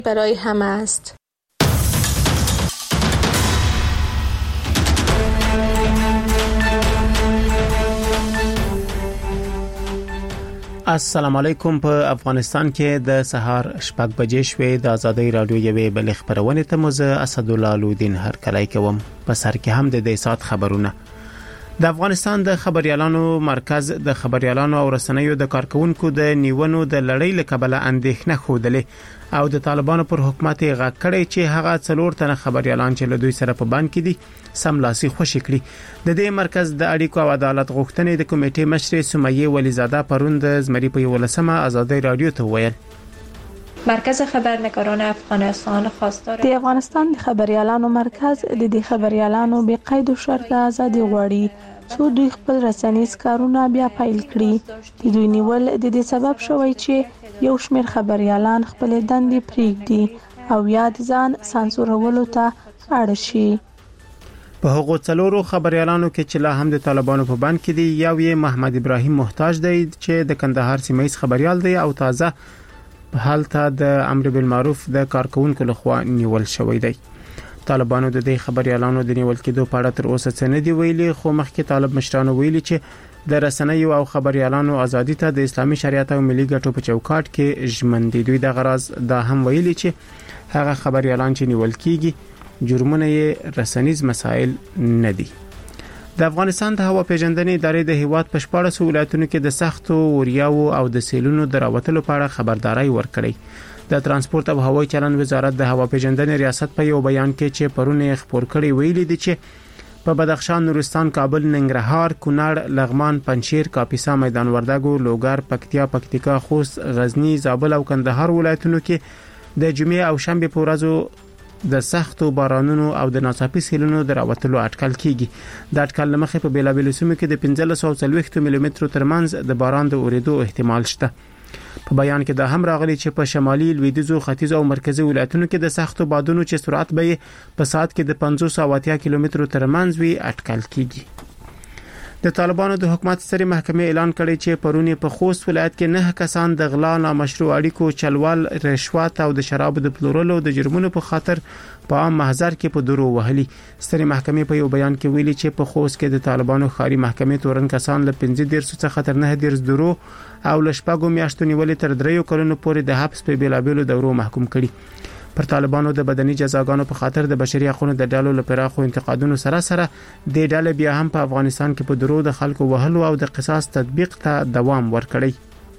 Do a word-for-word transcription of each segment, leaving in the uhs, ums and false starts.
برای همه است. السلام علیکم. په افغانستان کې د سهار شپږ بجې شوې د آزادۍ رادیو یوې بل خبرونه ته مزه اسدالله لودین هر کله کوم په سر کې هم د دې سات خبرونه. د افغانستان د خبريالانو مرکز د خبريالانو او رسنیو د کارکونکو د نیونو د لړۍ لکبله اندېښنه خوده او د طالبانو پر حکومت غږ کړي چې هغه څلور تنه خبريالان چې له دوی سره په بند کې دي سملاسي خوشی کړي. د دې مرکز د اړیکو او عدالت غوښتنې د کمیټې مشر سمیه ولیزاده پروند زمری په ولسمه آزادۍ رادیو ته ویل. مرکز خبرنگاران افغانستان خواستار د افغانستان د خبريالانو مرکز د دې خبريالانو به قید او شرط ازادي غواړي څو دوی خپل رسنیز کارونه بیا پیل کړي. د دوی نیول د دې سبب شوی چې یو شمېر خبريالان خپل دندې پریږدي او یا د ځان سانسورولو ته اړ شي. په هغو څلورو خبريالانو کې چې لا هم د طالبانو په بند کې دي یو یې محمد ابراهیم محتاج دی چې د کندهار سیمه خبريال دی او تازه په حال ته د امر بالمعروف د کارکونکو لخوا نیول شوی دی. طالبانو د دې خبريالانو د نیول کېدو په اړه تر اوسه څه نه دی ویلي، خو مخکې طالب مشرانو ویلي چې د رسنیو او خبريالانو ازادي ته د اسلامي شریعت او ملي ګټو په چوکاټ کې ژمن دي. دوی د غراض دا هم ویلي چې هغه خبريالان چې نیول کیږي جرمونه یې رسنیز مسائل نه دي. د افغانستان د هوا پیژندنې ادارې د هیواد په شپږ ولایتونو کې د سختو وریاو او د سیلونو دراوتلو په اړه خبرداري ورکړې. د ترانسپورت او هوایي چلند وزارت د هوا پیژندنې ریاست په یو بیان کې چې پرونه خبر کړی ویلي دي چې په بدخشان، نورستان، کابل، ننګرهار، کونړ، لغمان، پنجشیر، کاپیسا، میدان وردګو، لوګر، پکتیا، پکتیکا، خوست، غزنی، زابل او کندهار ولایتونو کې د جمعې او شنبه په ورځو د سختو بارانونو او د ناڅاپي سیلونو دراوتلو اټکل کیږي. د اټکل لمخې په بیلابیل سیمو کې د پنځلس او څلوېښت ملي مترو ترمنځ د باران د اوریدو احتمال شته. په بیان کې دا هم راغلي چې په شمالي، لویدیځو، ختیځ او مرکزي ولایتونو کې د سختو بادونو چې سرعت به په ساعت کې د پنځوس او اتیا کیلومترو ترمنځ وي اټکل کیږي. د طالبانو د حکومت ستري محکمې اعلان کړی چې پرونی په خوست ولایت کې نه کسان د غلا، نامشروع اړیکو، چلوال، رشوت او د شرابو د پلورلو د جرمونو په خاطر په عام محضر کې په درو وهلي. ستري محکمې په یو بیان کې ویلي چې په خوست کې د طالبانو خاري محکمې تورن کسان له پنځه ډیر څخه تر نه ډیر درو او لشپاګو میاشتو نیولې تر دریو کلونو پورې د حبس په بیلابیلو دورو محکوم کړي. پر طالبانو د بدني جزاګانو په خاطر د بشري حقوقو د ډالو لپاره خو انتقادونو سره سره د ډالې بیا هم په افغانستان کې په درو د خلکو وهلو او د قصاص تطبیق ته دوام ورکړي.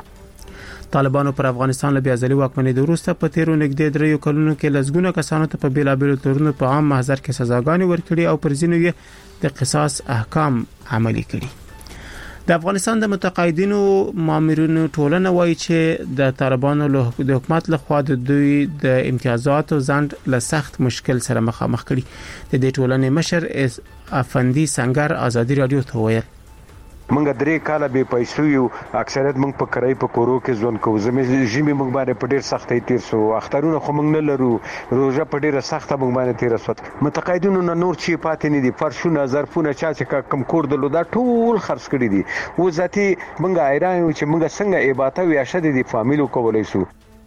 طالبانو پر افغانستان له بیا ځلې واکمنۍ د وروسته په تیرو نږدې دریو کلونو کې لزګونه کسانو ته په بیلابیلو تورونو په عام محضر کې سزاګانې ورکړي او پر ځینو یې د قصاص احکام عملي کړي. د افغانستان د متقاعدینو مامورینو ټولنه وایي چې د طالبانو له حکومت لخوا د دوی د امتیازاتو ځند له سخت مشکل سره مخامخ کړي. د دې ټولنې مشر افندي سنگر آزادي رادیو ته ویل: منګه درې کاله به پیسې یو اکثریت منګ په کرای په کورو کې ځون کو زمې جیمې منګ باندې په ډیر سختۍ تیر سو اخترونه خو منګ نه لرو روزه په ډیره سخته منګ باندې تیر سو متقاعدینو نه نور چی پاتې نه دي فرشونه ظرفونه چا چې کم کور دلو دا ټول خرڅ کړی دي و ذاتي منګه ایران چې منګه څنګه ایباته وي شته دي فامیلو کولای سو.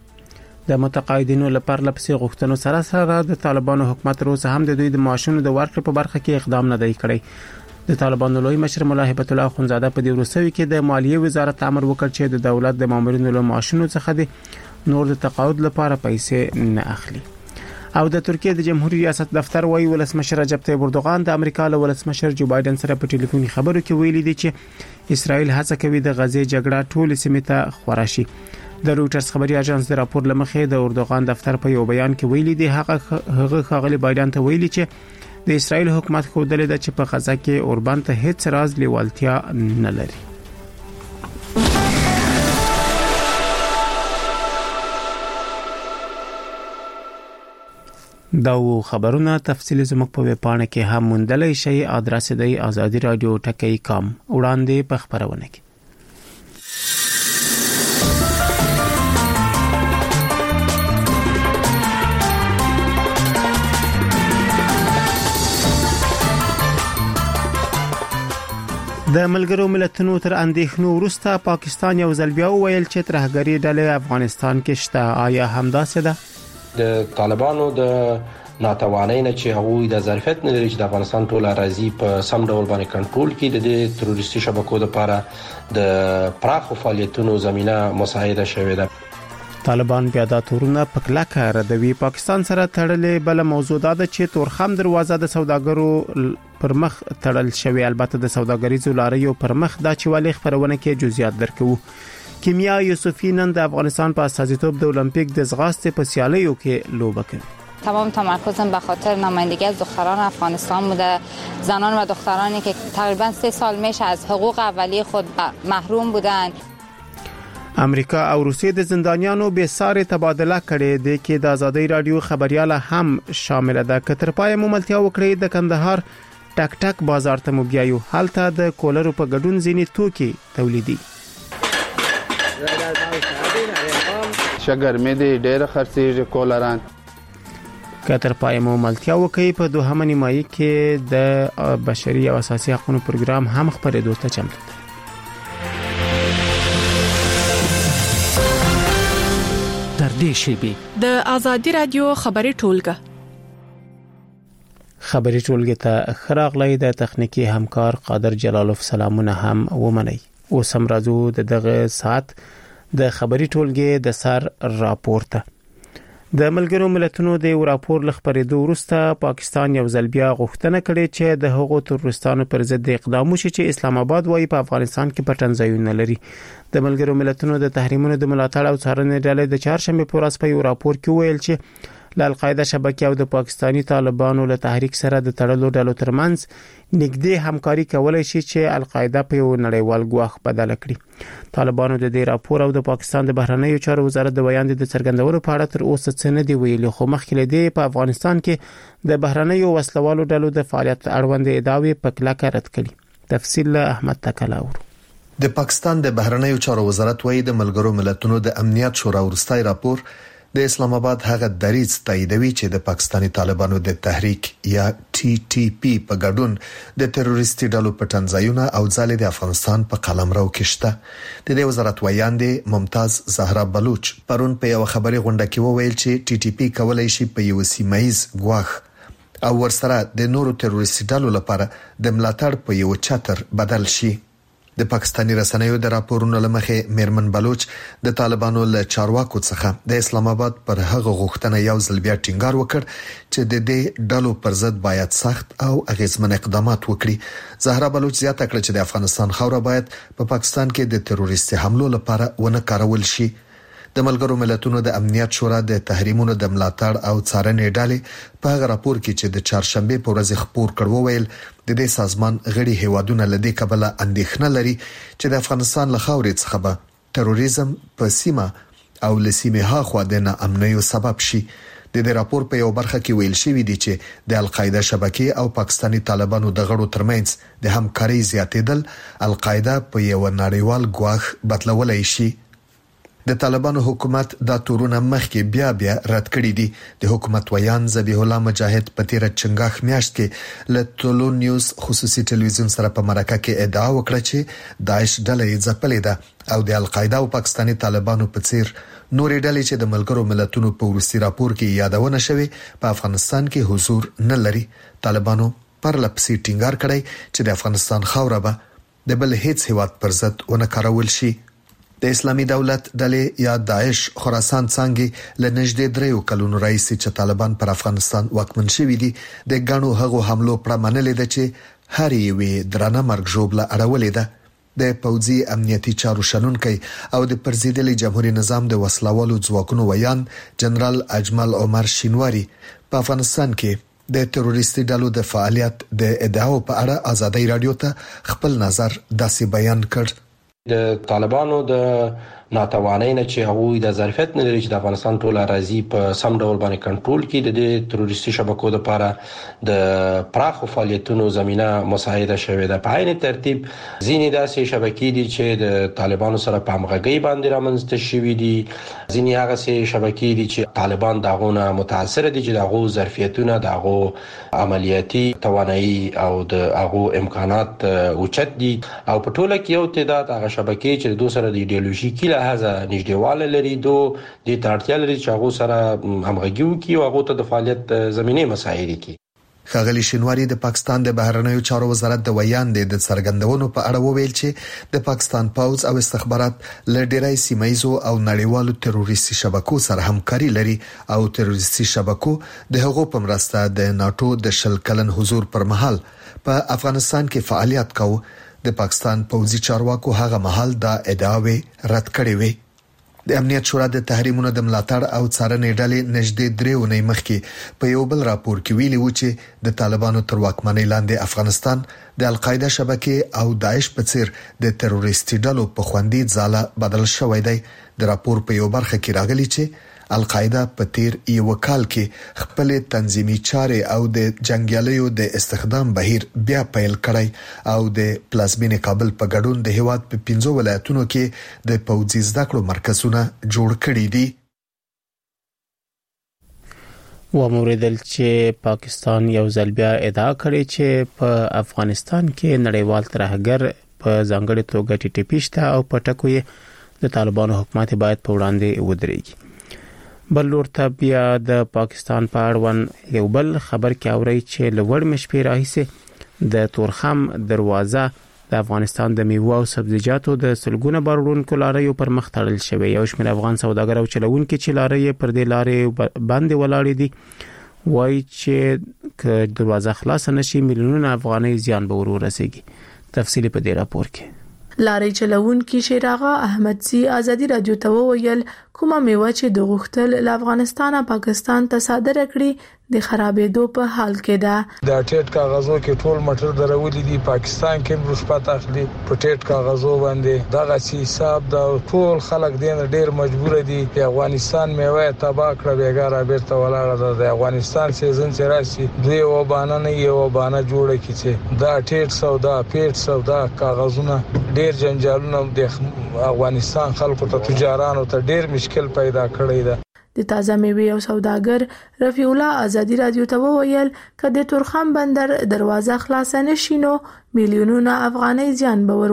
د متقاعدینو لپاره لپسې غوښتنو سره سره د طالبانو حکومت روز هم د دوی د معاشونو د ورکړې په برخه کې اقدام نه دی کړی. د طالبانو لوی مشر مولا هیبت الله اخونزاده په دې وروستي کې د مالیې وزارت امر وکړ چې د دولت د مامورینو له معاشونو څخه د نور د تقاعد لپاره پیسې نه اخلي. او د ترکیه د جمهوریت ریاست دفتر وایي ولسمشر رجب طیب اردوغان د امریکا له ولسمشر جو بایدن سره په ټلیفوني خبرو کې ویلي دي چې اسرائیل هڅه کوي د غزې جګړه ټول سیمه ته خورا شي. د رويټرز خبري اژانس د راپور لمخې د اردوغان دفتر په یو بیان کې ویلي دي هغه هغه خغلی بایدن ته ویلي چې د اسرائیل حکومت خو دلته د چې په غزا کې اوربان ته هیڅ راز لیوالتیا نه لري. دا خبرونه تفصیلی زموږ په ویب پاڼه کې هم موندلای شئ. ادرس دی آزادی رادیو ټکی کام وړاندې په خبرونه کې. د ملګرو ملتونو تر اندېښنو وروسته پاکستان یو ځل بیا ویل چې ترهګری ډلې افغانستان کې شته. آیا همداسې ده؟ د طالبانو د ناتوانۍ نه چې هغه د ظرفیت نه لري چې د افغانستان ټول اراضي په سم ډول باندې کنټرول کړي د تروریستي شبکو لپاره د پراخ فعالیتونو زمينه مساعده شوې ده. طالبان بیا د تورونه په کلکه ردوي. پاکستان سره تړلې بل موضوع ده چې تورخم دروازه د سوداګرو پر مخ تړل شوی. البته د سوداګریزو لاریو پر مخ دا چې ولې خبرونه کې جزئیات درکو. کیمیا یوسفی نن د افغانستان په استازیتوب د المپیک د ځغاستې په سیالیو کې لوبه کوي. تمام تمرکزم به خاطر نمایندگی از دختران افغانستان بوده، زنان و دخترانی که تقریبا سه سال میشه از حقوق اولیه خود محروم بودند. امریکا او روسیې د زندانیانو به ساري تبادله کړي دي کې د ازادي رادیو خبرياله هم شامل ده. کتر پای مملتیا وکړي د کندهار ټک ټک بازار ته مبيایو حالته د کولرو په ګډون ځینی توکي تولیدي. شګر مې دې ډېر خرڅېږي کولران. کتر پای مملتیا وکړي په دوهمه نیمایي کې د بشري او اساسي حقوقو پروګرام هم خبرېدو ته چمتو ده. در دې شیبه د ازادي رادیو خبري ټولګه خبري ټولګه ته خراغلې د تخنیکی همکار قادر جلالوف سلامونه هم ومني. اوس هم راځو د دغه سات د خبري ټولګه د سر راپورته. د ملګرو ملتونو د راپور لخبرېدو وروسته پاکستان یو ځل بیا غوښتنه کړې چې د هغو تروریستانو پر ضد اقدام وشي چې اسلام آباد وايي په افغانستان کې پټن ځایونه لري. د ملګرو ملتونو د تحریمونو د ملاتړ او څارنې ډلې د چهارشنبه په ورځ په یو راپور کې ویل چې ل القاعده شبکې او د پاکستانی طالبانو له تحریک سره د تړلو ډلو ترمنځ نږدې همکاري کولای شي چې القاعده په یو نړیوال ګواښ بدل کړي. طالبانو د دې راپور او د پاکستان د بهرنیو چارو وزارت د بیان د څرګندولو په اړه تر اوسه څه نه دی ویلي، خو مخکې لدی په افغانستان کې د بهرنیو وسلوالو ډلو د فعالیت اړوند ادعاوې په کلکه رد کړي. تفصیل احمد تکلاور. د پاکستان د بهرنیو چارو وزارت وایي د ملګرو ملتونو د امنیت شورا ورستای راپور د اسلام آباد هغه دریځ تاییدوي چې د پاکستانی طالبانو د تحریک یا ټي ټي پی په ګډون د تروریستي ډلو په تنظیمونه او ځالې د افغانستان په قلمرو کې شته. د دې وزارت ویاندې ممتاز زهرا بلوچ پرون په یو خبري غونډه کې وویل چې ټي ټي پی کولای شي په یو سیمایز ګواښ او ورسره د نورو تروریستي ډلو لپاره د ملاتړ په یو چتر بدل شي. د پاکستاني رسنیو د راپورونو لمخې میرمن بلوچ د طالبانو له چارواکو څخه د اسلام آباد پر هغه غوښتنه یو ځل بیا ټینګار وکړ چې د دې ډلو پر ضد باید سخت او اغیزمن اقدامات وکړي. زهرا بلوچ زیاته کړه چې د افغانستان خاوره باید په پاکستان کې د تروریستي حملو لپاره ونه کارول شي. د ملګرو ملتونو د امنیت شورا د تحریمونو د ملاتړ او څارنې ډلې په هغه راپور کې چې د چهارشنبه په ورځ خبر کړو ویل د دې سازمان غړي هیوادونه لدی کبله اندېښنه لري چې د افغانستان له خاورې څخه به تروریزم په سیمه او لسیمه ها خو د ناامنیو سبب شي. د دې راپور په یو برخه کې ویل شوی دی چې د القاعده شبکې او پاکستانی طالبانو د غړو ترمنځ د همکاري زیاتېدل القاعده په یو نړیوال ګواښ بدلولای شي. د طالبانو حکومت دا تورونه مخکې بیا بیا رد کړی دي. د حکومت ویان ذبیح الله مجاهد په تیر چنګاخ میاشت کې له ټولو نیوز خصوصي ټلویزیون سره په مرکه کې ادعا وکړه چې داعش ډله یې ځپلې ده او د القاعده او پاکستانی طالبانو په څیر نورې ډلې چې د ملګرو ملتونو په ورسي راپور کې یادونه شوی په افغانستان کې حضور نه لري. طالبانو پر لپسې ټینګار کړی چې د افغانستان خاوره به د بل هیڅ هیواد پر ضد ونه کارول شي. د اسلامي دولت ډلې یا داعش خراسان څنګه له نږدې دریو کلونو راځي چې طالبان پر افغانستان واکمن شوي دي. د ګڼو هغو حملو پر منلې ده چې هر یوې درنه مرګ ژوبله اړولې ده. د پوځي امنیتي چارو شنونکي او د پرزیدلي جمهوریت نظام د وسلوالو ځواکونو ویان جنرال اجمل عمر شینواری په افغانستان کې د تروریستي ډلو د فعالیت د ادعاو په اړه ازادي رادیو ته خپل نظر داسې بیان کړ. د طالبانو د ناتوانۍ نه چې هغه د ظرفیت نه لري چې د افغانستان ټول اراضي په سم ډول باندې کنټرول کړي د تروریستي شبکو لپاره د پراخ فعالیتونو زمينه مساعده شوې ده. په عین ترتیب ځینې داسې شبکې دي چې د طالبانو سره په همغږي باندې رامنځته شوې دي. ځینې هغه سي شبکې دي چې طالبان دغه متاثر دي چې دغه ظرفیتونه دغه عملیاتي توانایي او د هغه امکانات اوچت دي او په ټوله کې یو تعداد هغه شبکې چې د دوه سره د ایدئولوژیکي لحاظه نږدېواله لري دو د تړتیا لري چې هغه سره همغږي وکړي او هغه ته د فعالیت زمينه مساعده کړي. ښاغلي شینواری د پاکستان د بهرنیو چارو وزارت د ویاندې د څرګندونو په اړه وویل چې د پاکستان پوځ او استخبارات له ډیری سیمایزو او نړیوالو تروریستي شبکو سره همکاري لري او تروریستي شبکو د هغو په مرسته د ناتو د شل کلن حضور پر مهال په افغانستان کې فعالیت کاوه. د پاکستان پوځي چارواکو هغه مهال دا ادعاوې رد کړې وې. د امنیت شورا د تحریمونو د ملاتړ او څارنې ډلې نږدې درې ونې مخکې په یو بل راپور کې ویلي و چې د طالبانو تر واکمنۍ لاندې افغانستان د القاعده شبکې او داعش په څیر د تروریستي ډلو په خوندي ځاله بدل شوی دی. د راپور په یو برخه کې راغلي چې القاعده په تیر یو کال کې خپل تنظیمي چارې او د جنگیالیو د استخدام بهیر بیا پیل کړی او د پلازمینې کابل په ګډون د هیواد په پنځو ولایتونو کې د پوځي زده کړو مرکزونه جوړ کړي دي. وموریدل چې پاکستان یو ځل بیا ادعا کړې چې په افغانستان کې نړیوال ترهګر په ځانګړي توګه ټي ټي پی شته او په ټکو یې د طالبانو حکومت باید په وړاندې ودرېږي. بل لور ته بیا د پاکستان په اړوند یو بل خبر کې اوري چې لوړ مشپې راهیسه د تورخم دروازه د افغانستان د میوه او سبزیجاتو د سلګونه بارونکو لاریو پر مخ تړل شوی. یو شمېر افغان سوداګر او چلوونکي چې لارې پر دې لارې باندې ولاړ دي وایي چې ک دروازه خلاص نشي میلیونونه افغانۍ زیان به ورسیږي. تفصیلی په دې راپور کې لارې چلوونکي شیراغه احمدزي ازادي رادیو ته وویل کومه میوه چې د غختل له افغانستان پاکستان ته صادره کړي د خرابېدو په حال کې ده. د ټیټ کاغذو کې ټول مټر درولې دي پاکستان کې رشوت اخلي په ټیټ کاغذو باندې دغه سي حساب د ټول خلک دین ډیر مجبور دي په افغانستان میوه تبا کړه بیګاره بیرته ولاړه ده. د افغانستان سیزن چې راشي دوی و بانه نه یو بانه جوړه کیږي دا ټیټ سودا پیټ سودا کاغذونه ډیر جنجالونه د افغانستان خلکو ته تجارانو ته ډیر مشکل پیدا کړی ده. د تازه میوه او سوداګر رفیع الله ازادي رادیو ته وویل کله د تورخم بندر دروازه خلاص نشي نو میلیونونه افغانۍ زیان به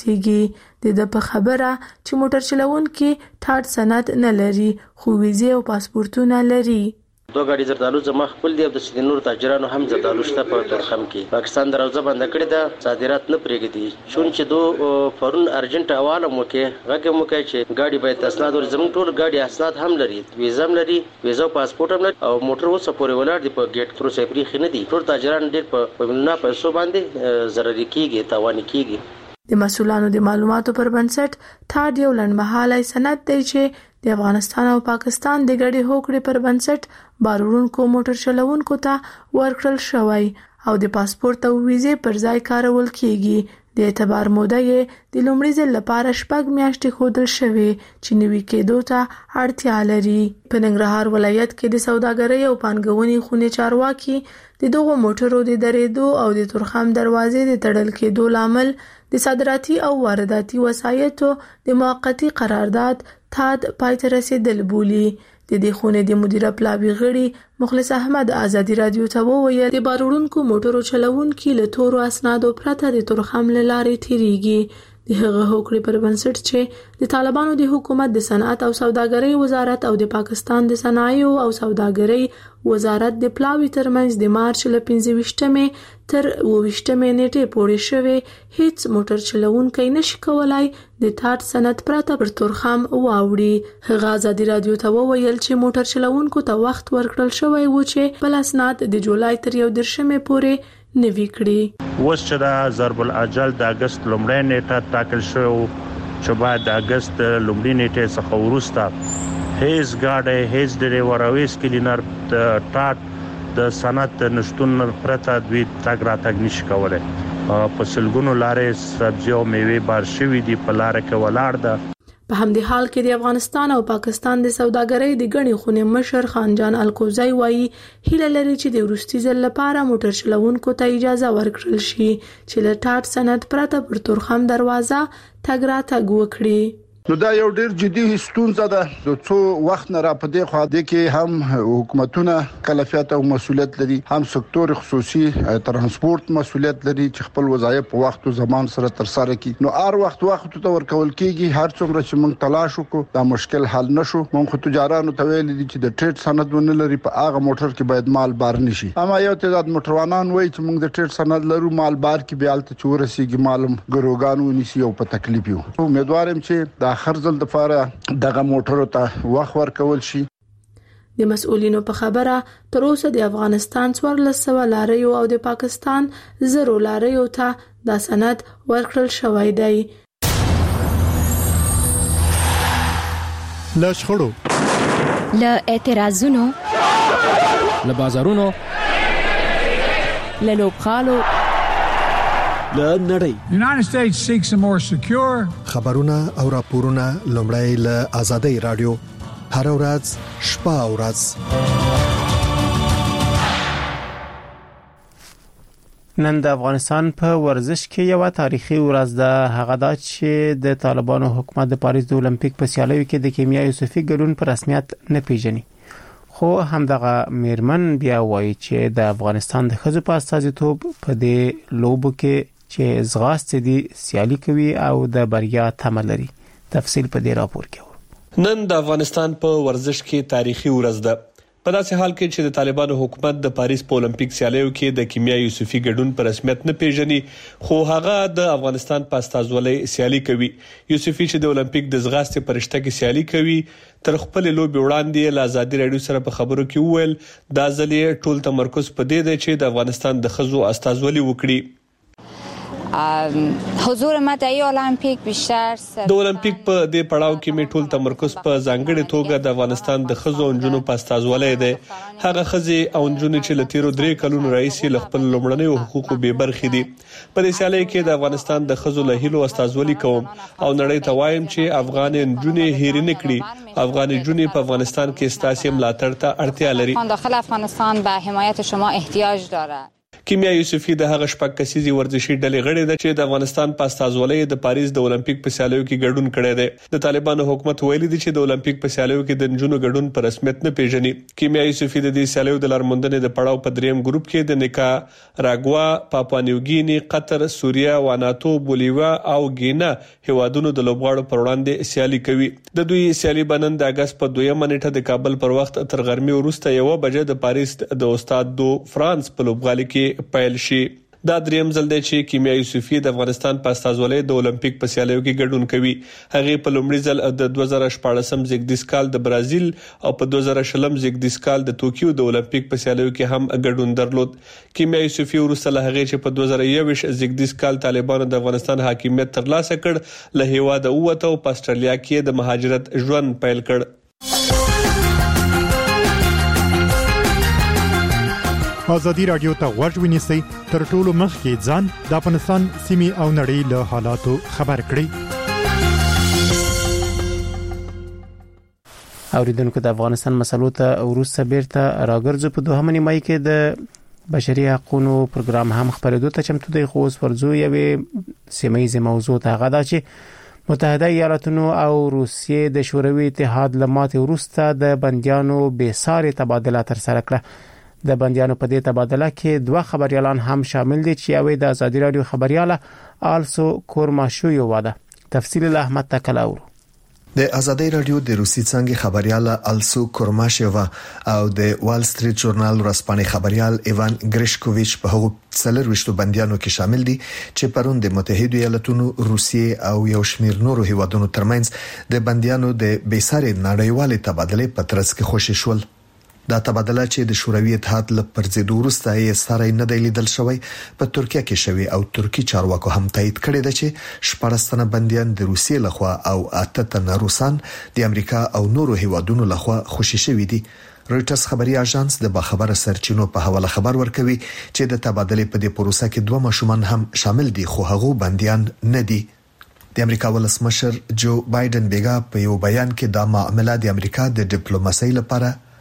ورسیږي. د په خبره چې موټر چلوونکي ټاټ سند نه لري خو ویزه او پاسپورتونه لري. دو غاډي زردالو زما خپل دی د سینور تاجرانو هم زردالو شته په تورخم کې. پاکستان دروازه بند کړې ده صادرات نه پرېږدي چون چې دو فورن ارجنټ حواله مو کې هغه مو کې چې غاډي باید اسناد ور زمون ټول غاډي اسناد هم لري ویزا هم لري ویزا پاسپورت هم لري او موټر وسه پورې ولاړ دی په ګیټ تر اوسه پرې خنه دي. ټول تاجران ډېر په نه پیسو باندې ضرر کیږي تاوان کیږي. د مسولانو د معلوماتو پر بنسټ ټاډ یو لنډمهاله سند دی چې د افغانستان او پاکستان د ګډي هوکړې پر بنسټ بارونکو موټر چلوونکو ته ورکړل شوی او د پاسپورت او ویزې پر ځای کارول کیږي. د اعتبار موده یې د لومړي ځل لپاره شپږ میاشتې ښودل شوې چې نوي کېدو ته اړتیا لري. په ننګرهار ولایت کې د سوداګرۍ او پانګونې خونې چارواکي د دغو موټرو د درېدو او د تورخم دروازې د تړل کېدو لامل د صادراتي او وارداتي وسایطو د موقتی قرارداد تاد پای ته رسیدل بولی. د دې خونې د مدیره پلاوی غړي مخلص احمد ازادي رادیو ته وویل د بارونکو موټرو چلوونکي له تورو اسنادو پرته د تورخم لارې تیریږي. د هغه هوکړې پر بنسټ چې د طالبانو د حکومت د صنعت او سوداګرۍ وزارت او د پاکستان د صنایع او سوداګرۍ وزارت د پلاوی ترمنځ د مارچ ل پنځه ویشتمې تر اوه ویشتمې نیټې پورې شوی هیڅ موټر چلوونکی نشي کولای د ټاټ سند پرته پر تورخم واوړي. هغه ازادي رادیو ته وویل چې موټر چلوونکو ته وخت ورکړل شوی و چې بل اسناد د جولای تر یو درشمې پورې نوي کړي. اوس چې د ضرب الاجل د اگست لومړۍ نیټه ټاکل شوی چې بعد د اگست لومړۍ نیټه څخه وروسته هیڅ ګاډي هیڅ ډرایور او هیڅ کلینر د ټاټ د صنعت نشټون پرته دوی تګ راتګ نشي کولای. په سلګونو لارې سبزی او میوه بار شوی دي په لار کې ولاړ ده. په همدې حال کې د افغانستان او پاکستان د سوداګرۍ د غني خونې مشر خانجان الکوزی وایي هیله لري چې د وروستي ځل لپاره موټر چلوونکو ته اجازه ورکړل شي چې له ټاټ سند پرته پر تورخم دروازه تګ راتګ وکړي. نو دا یو ډیر جدي ستونزه ده د څو وخت نه را پدې خو د کې هم حکومتونه کلفیت او مسولیت لري، هم سکتور خصوصي ترانسپورت مسولیت لري چې خپل وظایف په وخت او زمان سره تر سره کړي. نو هر وخت وخت ته ورکول کیږي، هر څومره چې موږ تلاش وکړو دا مشکل حل نشو. موږ خو تجارانو ته ویل دي چې د ټریډ سند ونه لري په هغه موټر کې باید مال بار نشي. اما یو تعداد موټروانان وایي چې موږ د ټریډ سند لرو، مال بار کې بیا الته چورسيږي، مالم ګروګانو نشي او په تکلیف یو. امیدوارم چې د اخر ځل د فاره دغه موټرو ته وخت ورکول شي. د مسؤلینو په خبره تر اوسه د افغانستان څوارلس سوه لاریو او د پاکستان زرو لاریو ته دا سند ورکړل شوی دی. له شخړو، له اعتراضونو، له بازارونو، له لوبغالو، له نړۍ. United States seeks a more secure. خبرونه او راپورونه لومړی له آزادۍ رادیو هر ورځ شپه او ورځ. نن د افغانستان په ورزش کې یو تاریخي ورځ ده، هغه دا چې د طالبانو حکومت د پاریس د اولمپیک په سیالیو کې د کیمیا یوسفي ګډون په رسمیت نه پیژني. خو همدغه میرمن بیا وایي چې د افغانستان د ښځو په استازیتوب په دې لوبو کې چې زغاستې دي سیالي کوي او د بریا تمه لري. تفصیل په دې راپور کې. نن د افغانستان په ورزش کې تاریخي ورځ ده، په داسې حال کې چې د طالبانو حکومت د پاریس په اولمپیک سیالیو کې د کیمیا یوسفي ګډون په رسمیت نه پیژني، خو هغه د افغانستان په استازولۍ سیالي کوي. یوسفي چې د اولمپیک د زغاستې پرشته کې سیالي کوي، تر خپل لوبي وړاندې له آزادي رادیو سره په خبرو کې وویل دا ځلې ټول تمرکز په دې دی چې د افغانستان د ښځو استازولي وکړي. حضور ما د المپیک بیشتر د اولمپیک په دې پړاو کې می ټول تمرکز په ځانګړي توګه د افغانستان د ښځو او نجونو په استازولۍ دی. هغه ښځې او نجونې چې له تیرو درې کلونو راهیسې له خپل لومړنیو حقوقو بې برخې دي. په دې سیالۍ کې د افغانستان د ښځو له هیلو استازولي کوم او نړۍ ته وایم چې افغان نجونې هېر نه کړي. افغان نجونې په افغانستان کې ستاسو ملاتړ ته اړتیا لري. داخل افغانستان به حمایت شما احتیاج دارد. کیمیا یوسفي د هغه شپږ کسیزي ورزشي ډلې غړې ده چې د افغانستان په استازولۍ د پاریس د اولمپیک په سیالیو کې ګډون کړی دی. د طالبانو حکومت ویلي دی چې د اولمپیک په سیالیو کې د نجونو ګډون په رسمیت نه پیژني. کیمیا یوسفي د دې سیالیو د لارموندنې د پړاو په دریم ګروپ کې د نیکاراګوا، پاپوا نیوګینی، قطر، سوریه، واناتو، بولیویا او ګینا هیوادونو د لوبغاړو پر وړاندې سیالي کوي. د دوی سیالي بنن د اگست په دویمه نیټه د کابل پر وخت تر غرمې وروسته یو بجې د پاریس د استاد دو فرانس په لوبغالي کې پیل شي. دا دریم ځل دی چې کیمیا یوسفي د افغانستان په استازولۍ د اولمپیک په سیالیو کې ګډون کوي. هغه په لومړي ځل د دوه زره شپاړسم زیږدیز کال د برازیل او په دوه زره شلم زیږدیز کال د توکیو د اولمپیک په سیالیو کې هم ګډون درلود. کیمیا یوسفي وروسته له هغه چې په دوه زره یوویشت زیږدیز کال طالبانو د افغانستان حاکمیت ترلاسه کړ، له هیواده ووته او په استرالیا کې د مهاجرت ژوند پیل کړ. آزادی رادیو ته غوږ ونیسئ، تر ټولو مخکې ځان د افغانستان سیمې او نړۍ له حالاتو خبر کړئ. اوریدونکو د افغانستان مسلو ته وروسته بیرته راګرځو. په دوهمه نیمایي کې د بشري حقوقو پروګرام هم خبرېدو ته چمتو دی، خو اوس ورځو یوې سیمه موضوع ته هغه دا چې متحده ایالاتونو او روسیې د شوروي اتحاد له ماتې وروسته د بندیانو بېساري تبادله ترسره کړه. د بندیانو په دې تبادله کې دوه خبريالان هم شامل دي چې یوې د آزادي رادیو خبرياله آلسو کورماشویو واده. تفصیل له احمد تکلاور. د آزادي رادیو د روسي څنګه خبرياله آلسو کورماشووا او د وال سټریټ ژورنال ورځپاڼې خبريال ایوان ګریشکوویچ په هغو څلورويشتو بندیانو کې شامل دي چې پرون د متحده ایالاتونو، روسیې او یو شمېر نورو هیوادونو ترمنځ د بندیانو د بېساري نړیوالې تبادلې په ترڅ کې خوشی شول. دا تبادله چې د شوروي اتحاد له پرځېدو وروسته یې سره نه دی لیدل شوی، په ترکیه کې شوی او ترکی چارواکو هم تایید کړی دی چې شپږ تنه بندیان د روسیې لخوا او اته تنه روسان د امریکا او نورو هیوادونو لخوا خوشی شوی دي. رويټرز خبري اژانس د باخبره سرچینو په حواله خبر ورکوي چې د تبادلې په دې پروسه کې دوه ماشومان هم شامل دي، خو هغه بندیان نه دي. د امریکا ولسمشر جو بایدن بیګا په یو بیان کې دا معاملې د امریکا د ډیپلوماسۍ لپاره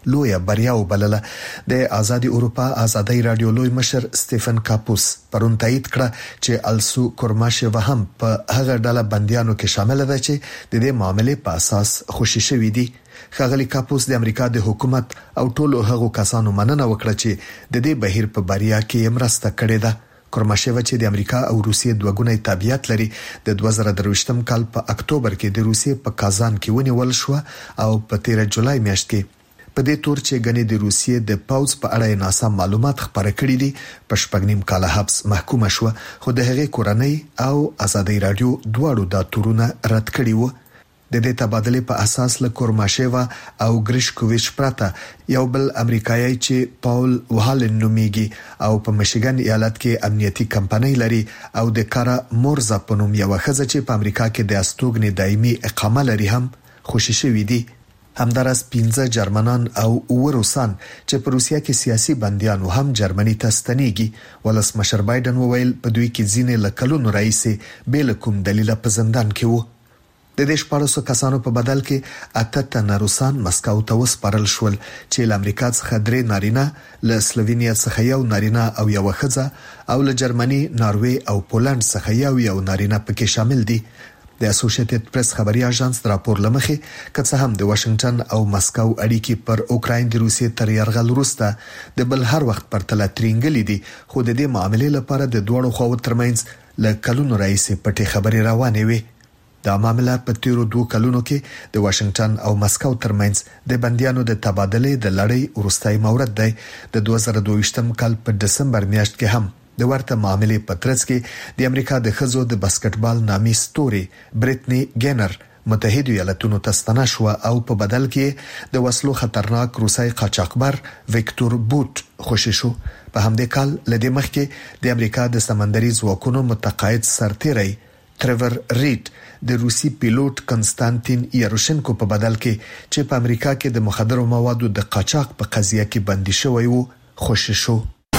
لویه بریا وبلله. د آزادي اروپا آزادي رادیو لوی مشر سټيفن کاپوس پرون تایید کړه چې السو کورماشووا هم په هغه ډله بنديانو کې شامل ده چې د دې معاملې په اساس خوشی شوی دي. ښاغلي کاپوس د امریکا د حکومت او ټولو هغو کسانو مننه وکړه چې د دې بهیر په بریا کې مرسته کړې ده. کورماشووا چې د امریکا او روسیې دوه ګونی تابعیت لري د دوه زره درویشتم کال په اکتوبر کې د روسیې په کازان کې ونیول شو او په تیر جولای میاشت کې په دې تور چې غني د روسیې د پاوز په اړه ناسم معلومات خبره کړې دي په شپږ نیم کال حبس محکومه شو، خو د هغې کورنۍ او آزادي رادیو دواړو دا تورونه رد کړي وو. د دې تبادله په اساس له کورماشووا او ګریشکوویچ پراته یو بل امریکایي چې پاول وهالن نومیږي او په میشیګن ایالت کې امنیتي کمپنۍ لري او د کارا مورزا په نوم یو خزه چې په امریکا کې د استوګنې دایمي اقامه لري هم خوشی شوی دي. همدارس پنځه جرمنان او اوروسان چې په روسیا کې سیاسي بنديانو هم جرمني ته ستنېږي. ولسمشر بایدن وویل په دوی کې ځینې لکلونو رئیس بیل کوم دلیل په زندان کې وو. د دې شپږ کسانو په بدل کې اته تنه روسان مسکو ته وسپارل شول چې له امریکا څخه درې نارینه، له سلووینیا څخه یو نارینه او یو ښځه او له جرمني، ناروې او پولند څخه یو یو نارینه پکې شامل دي. د اسوسییټډ پریس خبري اژانس راپور لمخې کڅ هم د واشنگټن او مسکو اړیکې پر اوکراین د روسیې تر یرغل وروسته د بل هر وخت پر تل ترینګلې دي، خو د دې معاملې لپاره د دوړو خو ترمنځ له کلونو رئیس پټې خبري روانې وي. دا معاملې په تیرو دوه کلونو کې د واشنگټن او مسکو ترمنځ د بنديانو د تبادله د لړۍ ورستای مورد دی. د دوه زره دوه کال په دسمبر میاشت کې هم د ورته معاملې په ترڅ کې د امریکا د خزو د باسکټبال نامي ستوري بریټنی ګینر متحده ایالاتونو ته ستنه شو او په بدل کې د وسلو خطرناک روسي قاچاقبر ویکټور بوت خوشی شو. په همدې کال لدې مخکې د امریکا د سمندري ځواکونو متقاعد سرتیری تریور ریډ د روسي پیلوټ کنستانتین یاروشنکو په بدل کې چې په امریکا کې د مخدرو موادو د قاچاق په قضیه کې بندي شوی وو خوشی شو.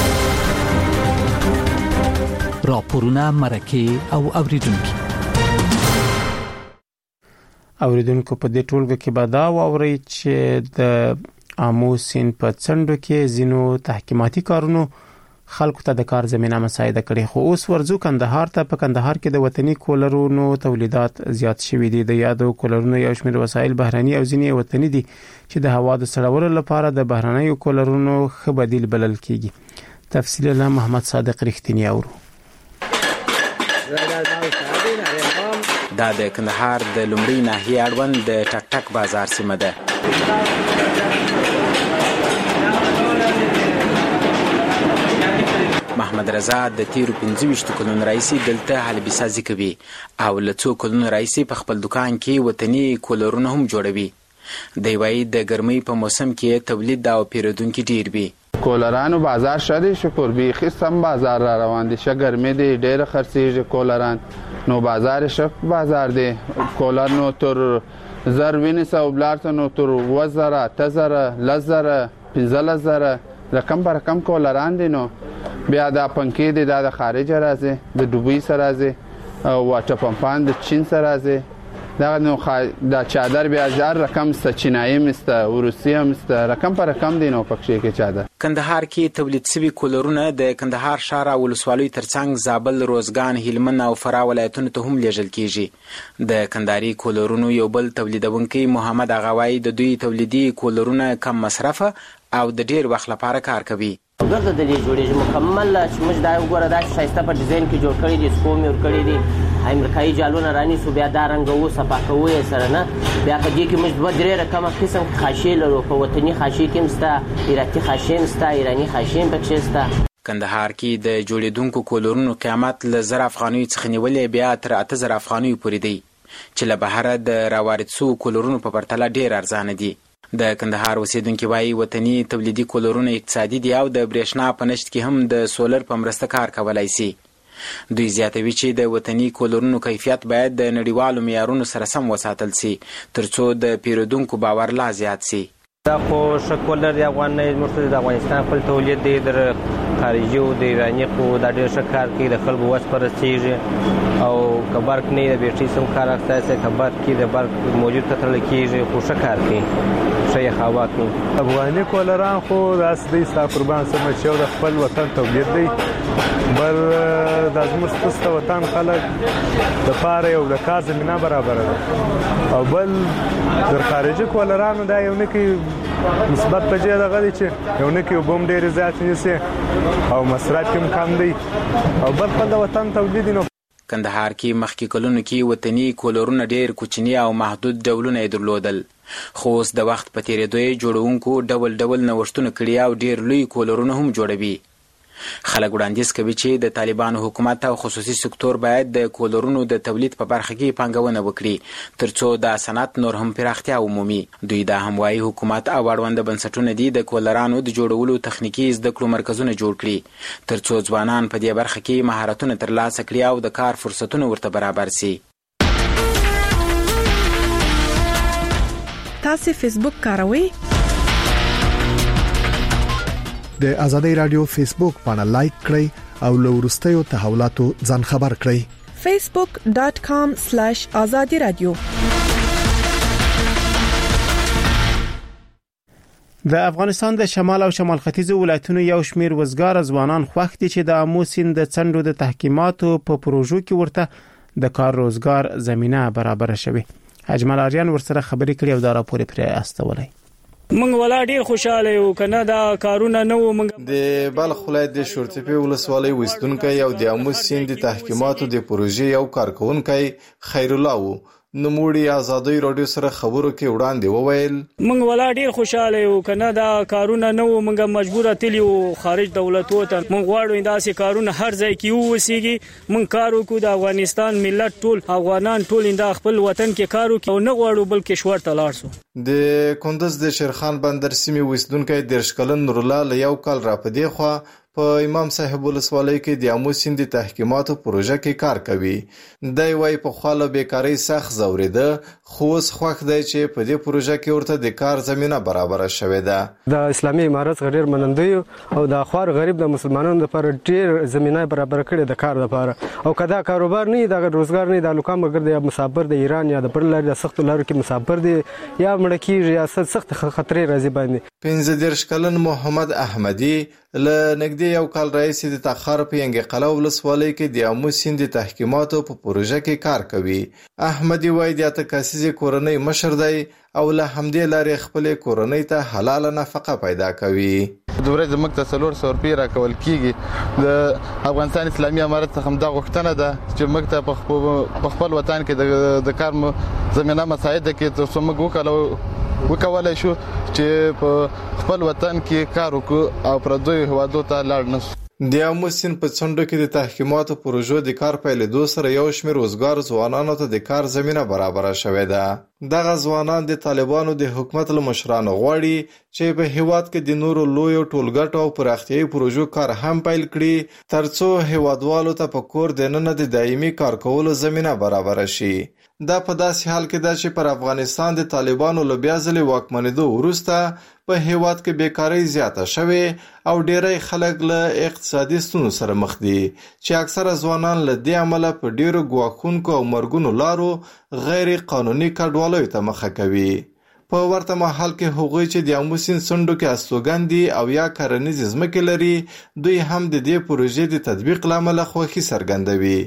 راپورونه مرکه او اوریدونکو اوریدونکو په دې ټولګه کې به دا واوري چې د آمو سیند په څنډو کې زینو تحقیقاتي کارونو خلکو ته د کار زمينه مساعده کړي. خو اوس ورزو کندهار ته په کندهار کې د وطني کولرونو تولیدات زیات شوي دي. د یادو کولرونو یو شمېر وسایل بهراني او ځینې وطني دي چې د هوا د سړولو لپاره د بهراني کولرونو ښه بدیل بلل کیږي. تفصیل له محمد صادق رښتینی اورو. دا د کندهار د لومړی ناحیه اړوند د ټک ټک بازار سیمه ده. محمد رضا د تیرو پنځه ویشت کلونو راهیسې دلته حلبي سازي کوي او له څو کلونو راهیسې په خپل دکان کې وطني کولرونه هم جوړوي. دی وايي د ګرمۍ په موسم کې تولید او پیرودونکو ډیر وي. کولرانو بازار شدی شکر بیخی سم بازار را روان دي. شه ګرمۍ دی ډېر خرڅېږي کولران نو بازار شپ بازار دی. کولر نو تر زر ونیسه او بلارته نو تر اوه زره اته زره لس زره پنځلس زره رقم په رقم کولران دي. نو بیا دا پنکې دي دا د خارج راځي د دوبۍ سره راځي او واټر پمپان د چین سره راځي. دا نو دا چادر بیا هزار رقم ست چینایي مسته روسیه مسته رقم پر رقم دي. نو پکې کې چادر کندهار کې تولید شوی کولرونه د کندهار ښار او ولسوالۍ ترڅنګ زابل، روزګان، هلمند او فراه ولایتونو ته هم لیږل کیږي. د کندهاري کولرونو یو بل تولیدونکي محمد اغاوی د دوی تولیدي کولرونه کم مصرفه او د ډیر وخت لپاره کار کوي. ګرځه د دې جوړېږي مکمل چې موږ دا وګوره دا شایسته په ډیزاین کې جوړ کړی دي. سکوم یې ور کړی دي امریکایي جالونه رانیسو بیا دا رنګ وو صفا کوو یې سره نه بیا په دې کې موږ دوه درې رقمه قسم خاشې لرو. په وطني خاشې کې مسته، ایراتي خاشې مسته، ایراني خاشې پکې مسته. کندهار کې د جوړېدونکو کولرونو قیمت له زر افغانیو څخه نیولې بیا تر اته زره افغانیو پورې دی چې له بهره د راوارد شو کولرونو په پرتله ډیر ارزانه دي. د کندهار اوسیدونکو وايي وطني تولیدي کولرونه اقتصادي دي او د برېښنا په نشت کې هم د سولر په مرسته کار کولای شي. دوی زیاتوي چې د وطني کولرونو کیفیت باید د نړیوالو معیارونو سره سم وساتل شي ترڅو د پیرودونکو باور لا زیات شي. دا خو شکل د افغان مرتد د افغانستان خپل تولید دی در خارجي او د ایرانی خو د ډېر شکار کې د خلکو وس پرستیږي او کبرک نه د بیټری سم کار اخته کبر کې د برق موجود تل کېږي خو شکار کې شي هوا کې افغاني کولران خو داس د استا قربان سم چې د خپل وطن تولید دی بل د زموږ ست وطن خلک د پاره یو د کار زمينه برابر ده او بل د خارجي کولرانو دا یو نه کې مثبت پجې دغه دي چې یو نه کې وبم ډېر زیات نشي او مصرف هم کم دی او بل خپل وطن تولید نو کندهار کې مخکې کلونو کې وطني کولرونه ډېر کوچني او محدود ډولونه درلودل خو اوس د وخت په تیریدو یې جوړونکو ډول ډول نوښتونه کړي او ډېر لوی کولرونه هم جوړوي. خلک وړاندیز کوي چې د طالبانو حکومت او خصوصي سکتور باید د کولرونو د تولید په برخه کې پانګونه وکړي ترڅو د صنعت نور هم پراختیا ومومي. دوی دا هم وایي حکومت او اړوند بنسټونه دي د کولرانو د جوړولو تخنیکي زده کړو مرکزونه جوړ کړي ترڅو ځوانان په دې برخه کې مهارتونه ترلاسه کړي او د کار فرصتونه ورته برابر سي. تاسو فیسبوک کاروئ؟ د آزادۍ رادیو فیسبوک باندې لایک کړئ او له وروستیو تحولاتو ځان خبر کړئ. facebook dot com slash azadi radio. د افغانستان د شمال او شمال ختیځ ولایتونو یو شمیر وزګار ځوانان خوښ دي چې د آمو سیند د څنډو د تحکیماتو په پروژو کې ورته د کار روزګار زمينه برابر شوي. اجمل اریان ورسره خبرې کړې او دا راپور پرې استولای. منګ ولا ډیر خوشاله یو کنه دا کارونه نو منګ د بلخ ولایت د شورتپی ولسوالۍ وستونکو او د آمو سیند د تحکیماتو د پروژې یو کارکونکو خیر الله وو نموړي آزادۍ رادیو سره خبرو کې وړاندې وویل منګ ولا ډیر خوشاله یو کنه دا کارونه نو منګ مجبوره تلی او خارج دولتو ته منګ واړو داسې کارونه هر ځای کې وسیږي منګ کارو کو د افغانستان ملت ټول افغانان ټول د خپل وطن کې کارو کې او نه غواړو بلکې شوړ ته لاړ سو. د کندز د شیرخان بندر سیمې وستونکو د شکلن نور الله له یو کال را پدې خو په امام صاحب ولسوالۍ کې د آمو سیند تحکیماتو پروژه کې کار کوي. دای وای په خاله بیکاری سخت زوریده خو اوس خوښ دی چې په دې پروژه کې ورته د کار زمينه برابر شوه ده. د اسلامي امارت غیر منندوی او د خوار غریب د مسلمانانو لپاره ډیر زمينه برابر کړي د کار لپاره او کدا کاروبار نه د روزګار نه د لوکام مګر د مسافر د ایران یا د بل لارې د سخت لارو کې مسافر دي یا مړ کیږي یا سخت خطرې راځي باندې. پنځه دیرش کلن محمد احمدی ل نګدي یو کال رئیس د تخار په ینګ قلعه ولسوالۍ کې د آمو سیند تحکیماتو په پروژه کې کار کوي. احمدی وای د تکاسیز کورنۍ مشر دی او له همدې لارې خپل کورنۍ ته حلاله نفقه پیدا کوي. د ورځې موږ ته څلور سوه روپۍ راکول کیږي. د افغانستان اسلامي امارت څخه هم دا غوښتنه ده چې موږ ته په خپل وطن کې د کار زمينه مساعده کې ترڅو موږ وکړو وکولای شو چې په خپل وطن کې کار وکړو او پر دوی هوادو ته لاړ نه شو. د آمو سیند په څنډو کې د تحکیماتو پروژو د کار پیلېدو سره یو شمېر وزګار ځوانانو ته د کار زمينه برابر شوې ده. دغه ځوانان د طالبانو د حکومت له مشرانو غواړي چې په هیواد کې د نورو لویو ټولګټو او پراختیايي پروژو کار هم پیل کړي ترڅو هیوادوالو ته په کور دننه د دایمي کار کولو زمينه برابر شي. دا په داسې حال کې ده چې پر افغانستان د طالبانو له بیا ځلې واکمنېدو وروسته په هیواد کې بیکاری زیاته شوې او ډېری خلک له اقتصادي ستونزو سره مخ دي چې اکثره ځوانان له دې امله په ډېرو ګواښونکو او مرګونو لارو غیر قانوني کډوالیو ته مخه کوي. په ورته مهال کې هغوی چې د آمو سیند څنډو کې استوګن دي او یا کرنیزې ځمکې لري دوی هم د دې پروژې د تطبیق له امله خوښي څرګندوي.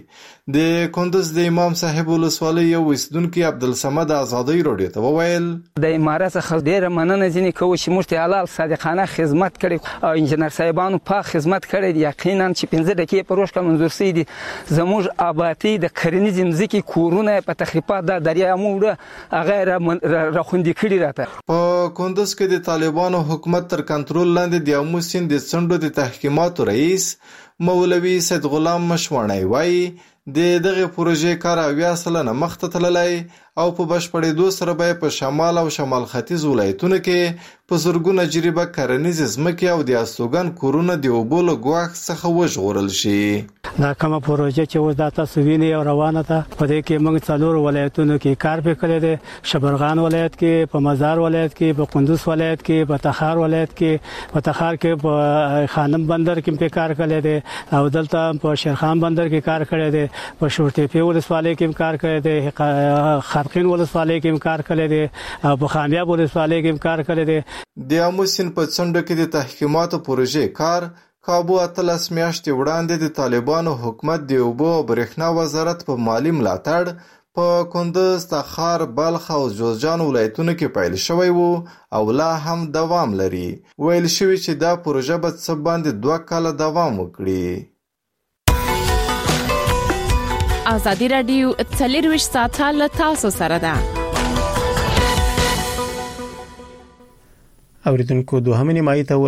د کندز د امام صاحب ولسوالۍ یو اوسیدونکي عبدالصمد آزادۍ رادیو ته وویل د امارت څخه ډېره مننه ځینې کوو چې موږ ته حلال صادقانه خدمت کړی او انجنیر صاحبانو پاک خدمت کړی دی. یقینا چې پنځه دقیقې په روز کې منظور سوي دي. زموږ آبادي د کرنیزې ځمکې کورونه په تخریبات د دریا موړه هغه راخوندي کړي راته. په کندز کې د طالبانو حکومت تر کنټرول لاندې د آمو سیند د څنډو د تحکیماتو رئیس مولوي سید غلام مشوانی وایي د دغه پروژې کار اویا سلنه مخته تللی او په بشپړېدو سره به په شمال او شمال ختیځ ولایتونو کې په زرګونه جریبه کرنیزې ځمکې او د استوګن کورونه د اوبو له ګواښ څخه وژغورل شي. دا کومه پروژه چې و دا تاسو ویني او روانه ده په دې کې موږ څلور ولایتونو کې کار وکړی دی شبرغان ولایت کې په مزار ولایت کې په کندوز ولایت کې په تخار ولایت کې په تخار کې په خانم بندر کې په کار کړی دی او دلته په شیرخان بندر کې کار کړی دی په شورتي ولسوالۍ کې کار کړی دی خرقین ولسوالۍ کې کار کړی دی او په خامیاب ولسوالۍ کې کار کړی دی د اموسین په څنډه کې د تحقیقاتو پروژې کار کابو اتلس میاشتې وړاندې د طالبانو حکومت د اوبو او برېښنا وزارت په مالی ملاتړ په کندوز، تخار، بلخ او جوزجان ولایتونو کې پیل شوی وو او لا هم دوام لري. ویل شوی چې دا پروژه به څه باندې دوه کاله دوام وکړي. ازادي رادیو څلرویشت ساعته له تاسو سره ده. اوریدونکو دوهمه نیمایي ته